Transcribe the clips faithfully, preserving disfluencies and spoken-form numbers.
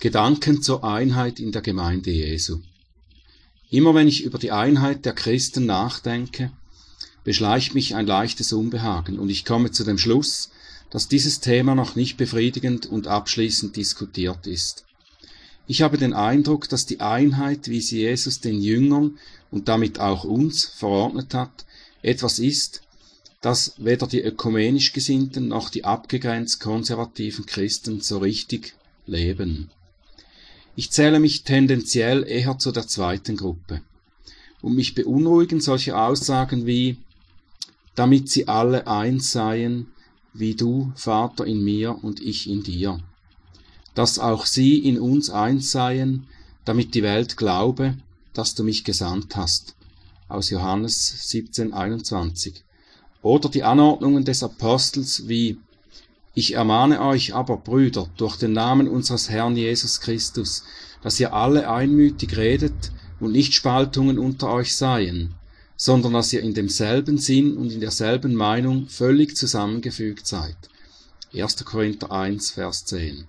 Gedanken zur Einheit in der Gemeinde Jesu. Immer wenn ich über die Einheit der Christen nachdenke, beschleicht mich ein leichtes Unbehagen und ich komme zu dem Schluss, dass dieses Thema noch nicht befriedigend und abschließend diskutiert ist. Ich habe den Eindruck, dass die Einheit, wie sie Jesus den Jüngern und damit auch uns verordnet hat, etwas ist, das weder die ökumenisch Gesinnten noch die abgegrenzt konservativen Christen so richtig leben. Ich zähle mich tendenziell eher zu der zweiten Gruppe. Und mich beunruhigen solche Aussagen wie, damit sie alle eins seien, wie du, Vater, in mir und ich in dir. Dass auch sie in uns eins seien, damit die Welt glaube, dass du mich gesandt hast. Aus Johannes siebzehn einundzwanzig. Oder die Anordnungen des Apostels wie, ich ermahne euch aber, Brüder, durch den Namen unseres Herrn Jesus Christus, dass ihr alle einmütig redet und nicht Spaltungen unter euch seien, sondern dass ihr in demselben Sinn und in derselben Meinung völlig zusammengefügt seid. erster Korinther eins, Vers zehn.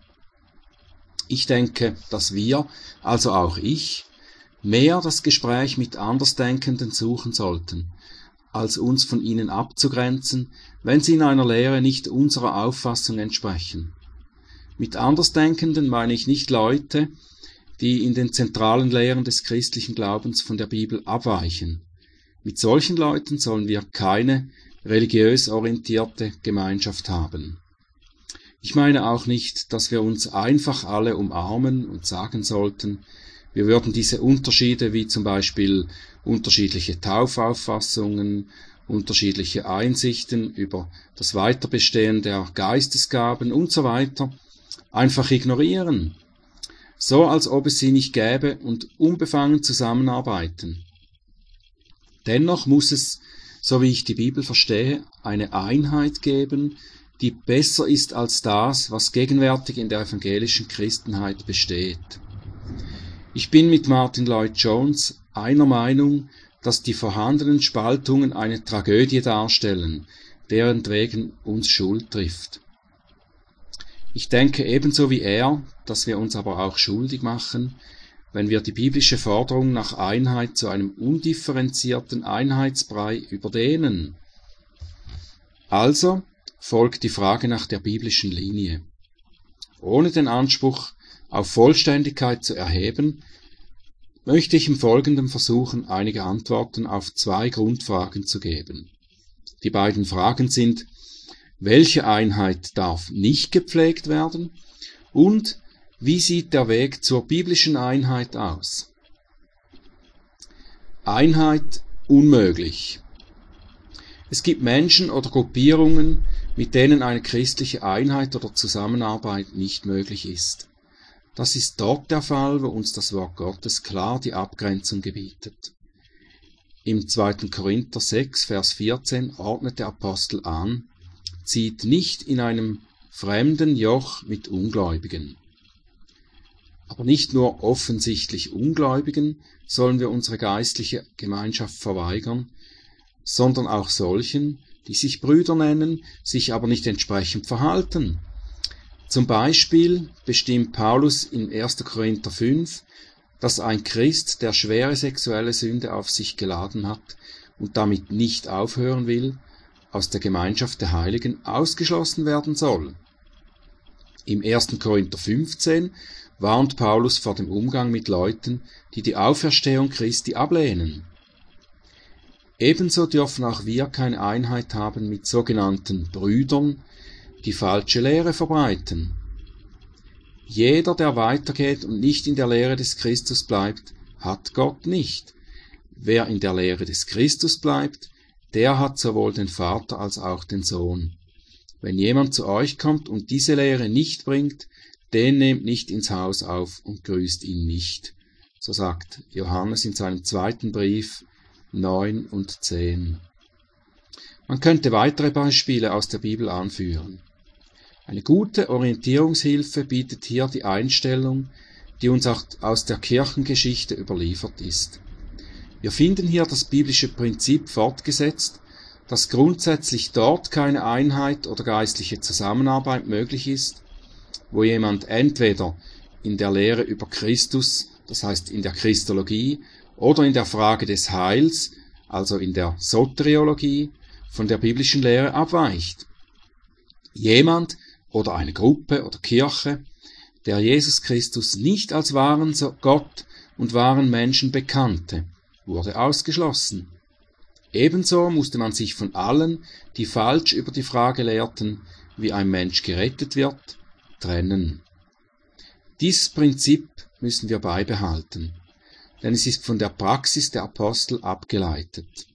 Ich denke, dass wir, also auch ich, mehr das Gespräch mit Andersdenkenden suchen sollten, als uns von ihnen abzugrenzen, wenn sie in einer Lehre nicht unserer Auffassung entsprechen. Mit Andersdenkenden meine ich nicht Leute, die in den zentralen Lehren des christlichen Glaubens von der Bibel abweichen. Mit solchen Leuten sollen wir keine religiös orientierte Gemeinschaft haben. Ich meine auch nicht, dass wir uns einfach alle umarmen und sagen sollten, wir würden diese Unterschiede wie zum Beispiel unterschiedliche Taufauffassungen, unterschiedliche Einsichten über das Weiterbestehen der Geistesgaben und so weiter einfach ignorieren, so als ob es sie nicht gäbe und unbefangen zusammenarbeiten. Dennoch muss es, so wie ich die Bibel verstehe, eine Einheit geben, die besser ist als das, was gegenwärtig in der evangelischen Christenheit besteht. Ich bin mit Martin Lloyd-Jones einer Meinung, dass die vorhandenen Spaltungen eine Tragödie darstellen, deren wegen uns Schuld trifft. Ich denke ebenso wie er, dass wir uns aber auch schuldig machen, wenn wir die biblische Forderung nach Einheit zu einem undifferenzierten Einheitsbrei überdehnen. Also folgt die Frage nach der biblischen Linie. Ohne den Anspruch auf Vollständigkeit zu erheben, möchte ich im Folgenden versuchen, einige Antworten auf zwei Grundfragen zu geben. Die beiden Fragen sind, welche Einheit darf nicht gepflegt werden und wie sieht der Weg zur biblischen Einheit aus? Einheit unmöglich. Es gibt Menschen oder Gruppierungen, mit denen eine christliche Einheit oder Zusammenarbeit nicht möglich ist. Das ist dort der Fall, wo uns das Wort Gottes klar die Abgrenzung gebietet. Im zweiten Korinther sechs, Vers vierzehn ordnet der Apostel an, zieht nicht in einem fremden Joch mit Ungläubigen. Aber nicht nur offensichtlich Ungläubigen sollen wir unsere geistliche Gemeinschaft verweigern, sondern auch solchen, die sich Brüder nennen, sich aber nicht entsprechend verhalten. Zum Beispiel bestimmt Paulus in erster Korinther fünf, dass ein Christ, der schwere sexuelle Sünde auf sich geladen hat und damit nicht aufhören will, aus der Gemeinschaft der Heiligen ausgeschlossen werden soll. Im erster Korinther fünfzehn warnt Paulus vor dem Umgang mit Leuten, die die Auferstehung Christi ablehnen. Ebenso dürfen auch wir keine Einheit haben mit sogenannten Brüdern, die falsche Lehre verbreiten. Jeder, der weitergeht und nicht in der Lehre des Christus bleibt, hat Gott nicht. Wer in der Lehre des Christus bleibt, der hat sowohl den Vater als auch den Sohn. Wenn jemand zu euch kommt und diese Lehre nicht bringt, den nehmt nicht ins Haus auf und grüßt ihn nicht. So sagt Johannes in seinem zweiten Brief neun und zehn. Man könnte weitere Beispiele aus der Bibel anführen. Eine gute Orientierungshilfe bietet hier die Einstellung, die uns auch aus der Kirchengeschichte überliefert ist. Wir finden hier das biblische Prinzip fortgesetzt, dass grundsätzlich dort keine Einheit oder geistliche Zusammenarbeit möglich ist, wo jemand entweder in der Lehre über Christus, das heißt in der Christologie, oder in der Frage des Heils, also in der Soteriologie, von der biblischen Lehre abweicht. Jemand oder eine Gruppe oder Kirche, der Jesus Christus nicht als wahren Gott und wahren Menschen bekannte, wurde ausgeschlossen. Ebenso musste man sich von allen, die falsch über die Frage lehrten, wie ein Mensch gerettet wird, trennen. Dieses Prinzip müssen wir beibehalten, denn es ist von der Praxis der Apostel abgeleitet.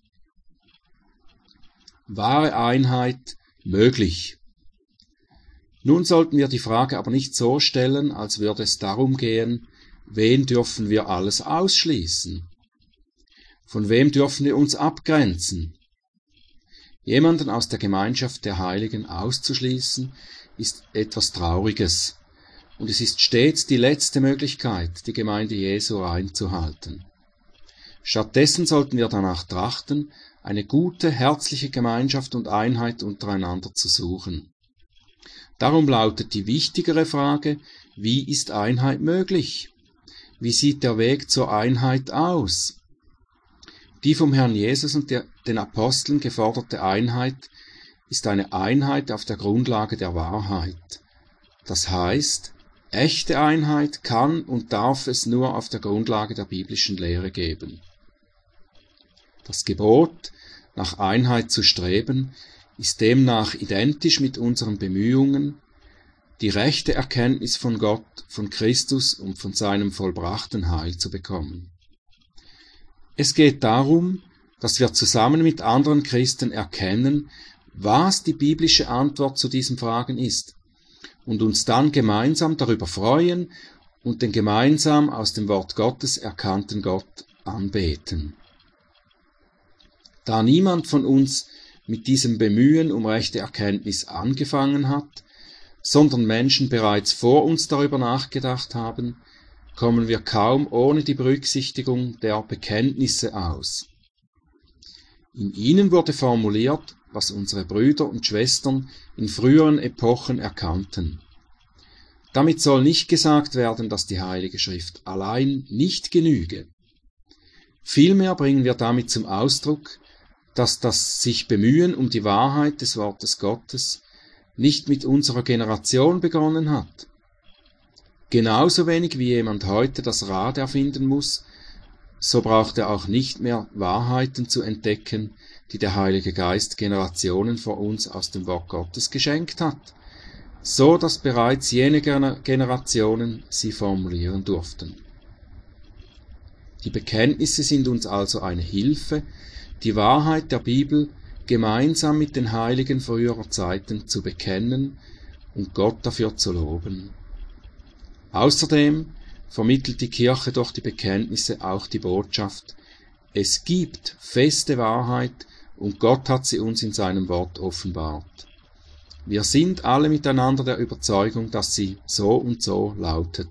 Wahre Einheit möglich. Nun sollten wir die Frage aber nicht so stellen, als würde es darum gehen, wen dürfen wir alles ausschließen? Von wem dürfen wir uns abgrenzen? Jemanden aus der Gemeinschaft der Heiligen auszuschließen, ist etwas Trauriges, und es ist stets die letzte Möglichkeit, die Gemeinde Jesu reinzuhalten. Stattdessen sollten wir danach trachten, eine gute, herzliche Gemeinschaft und Einheit untereinander zu suchen. Darum lautet die wichtigere Frage, wie ist Einheit möglich? Wie sieht der Weg zur Einheit aus? Die vom Herrn Jesus und der, den Aposteln geforderte Einheit ist eine Einheit auf der Grundlage der Wahrheit. Das heißt, echte Einheit kann und darf es nur auf der Grundlage der biblischen Lehre geben. Das Gebot, nach Einheit zu streben, ist demnach identisch mit unseren Bemühungen, die rechte Erkenntnis von Gott, von Christus und von seinem vollbrachten Heil zu bekommen. Es geht darum, dass wir zusammen mit anderen Christen erkennen, was die biblische Antwort zu diesen Fragen ist, und uns dann gemeinsam darüber freuen und den gemeinsam aus dem Wort Gottes erkannten Gott anbeten. Da niemand von uns mit diesem Bemühen um rechte Erkenntnis angefangen hat, sondern Menschen bereits vor uns darüber nachgedacht haben, kommen wir kaum ohne die Berücksichtigung der Bekenntnisse aus. In ihnen wurde formuliert, was unsere Brüder und Schwestern in früheren Epochen erkannten. Damit soll nicht gesagt werden, dass die Heilige Schrift allein nicht genüge. Vielmehr bringen wir damit zum Ausdruck, dass das sich Bemühen um die Wahrheit des Wortes Gottes nicht mit unserer Generation begonnen hat. Genauso wenig wie jemand heute das Rad erfinden muss, so braucht er auch nicht mehr Wahrheiten zu entdecken, die der Heilige Geist Generationen vor uns aus dem Wort Gottes geschenkt hat, so dass bereits jene Generationen sie formulieren durften. Die Bekenntnisse sind uns also eine Hilfe, die Wahrheit der Bibel gemeinsam mit den Heiligen früherer Zeiten zu bekennen und Gott dafür zu loben. Außerdem vermittelt die Kirche durch die Bekenntnisse auch die Botschaft: Es gibt feste Wahrheit und Gott hat sie uns in seinem Wort offenbart. Wir sind alle miteinander der Überzeugung, dass sie so und so lautet.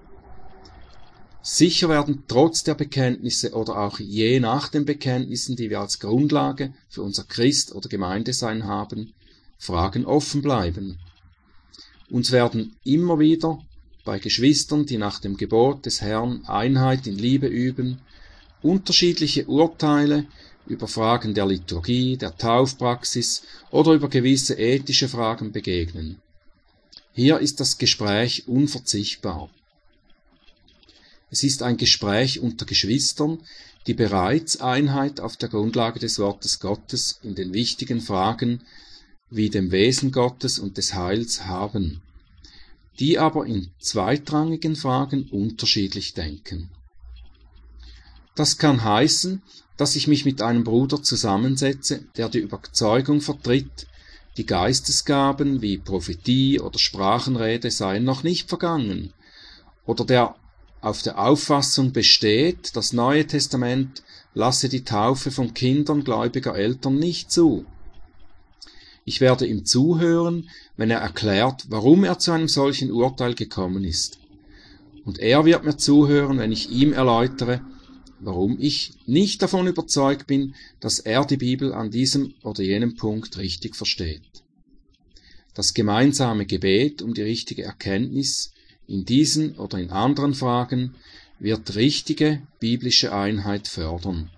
Sicher werden trotz der Bekenntnisse oder auch je nach den Bekenntnissen, die wir als Grundlage für unser Christ- oder Gemeindesein haben, Fragen offen bleiben. Uns werden immer wieder bei Geschwistern, die nach dem Gebot des Herrn Einheit in Liebe üben, unterschiedliche Urteile über Fragen der Liturgie, der Taufpraxis oder über gewisse ethische Fragen begegnen. Hier ist das Gespräch unverzichtbar. Es ist ein Gespräch unter Geschwistern, die bereits Einheit auf der Grundlage des Wortes Gottes in den wichtigen Fragen wie dem Wesen Gottes und des Heils haben, die aber in zweitrangigen Fragen unterschiedlich denken. Das kann heißen, dass ich mich mit einem Bruder zusammensetze, der die Überzeugung vertritt, die Geistesgaben wie Prophetie oder Sprachenrede seien noch nicht vergangen, oder der auf der Auffassung besteht, das Neue Testament lasse die Taufe von Kindern gläubiger Eltern nicht zu. Ich werde ihm zuhören, wenn er erklärt, warum er zu einem solchen Urteil gekommen ist. Und er wird mir zuhören, wenn ich ihm erläutere, warum ich nicht davon überzeugt bin, dass er die Bibel an diesem oder jenem Punkt richtig versteht. Das gemeinsame Gebet um die richtige Erkenntnis in diesen oder in anderen Fragen wird richtige biblische Einheit fördern.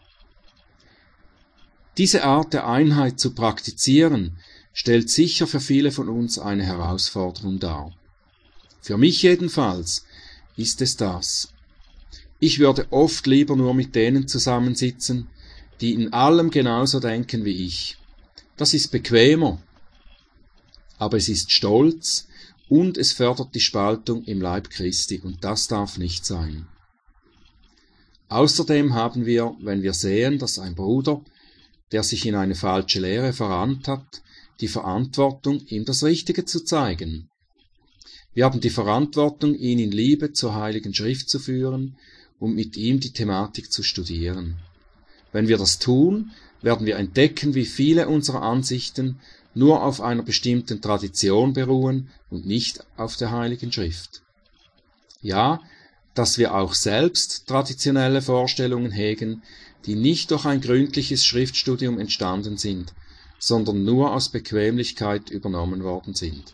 Diese Art der Einheit zu praktizieren, stellt sicher für viele von uns eine Herausforderung dar. Für mich jedenfalls ist es das. Ich würde oft lieber nur mit denen zusammensitzen, die in allem genauso denken wie ich. Das ist bequemer, aber es ist Stolz und es fördert die Spaltung im Leib Christi und das darf nicht sein. Außerdem haben wir, wenn wir sehen, dass ein Bruder, der sich in eine falsche Lehre verrannt hat, die Verantwortung, ihm das Richtige zu zeigen. Wir haben die Verantwortung, ihn in Liebe zur Heiligen Schrift zu führen und mit ihm die Thematik zu studieren. Wenn wir das tun, werden wir entdecken, wie viele unserer Ansichten nur auf einer bestimmten Tradition beruhen und nicht auf der Heiligen Schrift. Ja, dass wir auch selbst traditionelle Vorstellungen hegen, die nicht durch ein gründliches Schriftstudium entstanden sind, sondern nur aus Bequemlichkeit übernommen worden sind.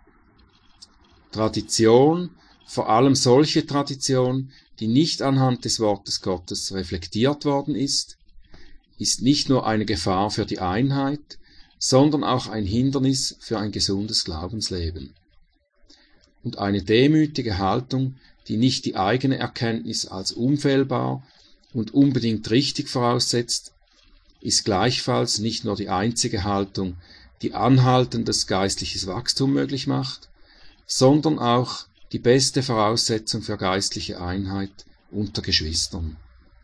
Tradition, vor allem solche Tradition, die nicht anhand des Wortes Gottes reflektiert worden ist, ist nicht nur eine Gefahr für die Einheit, sondern auch ein Hindernis für ein gesundes Glaubensleben. Und eine demütige Haltung, die nicht die eigene Erkenntnis als unfehlbar und unbedingt richtig voraussetzt, ist gleichfalls nicht nur die einzige Haltung, die anhaltendes geistliches Wachstum möglich macht, sondern auch die beste Voraussetzung für geistliche Einheit unter Geschwistern.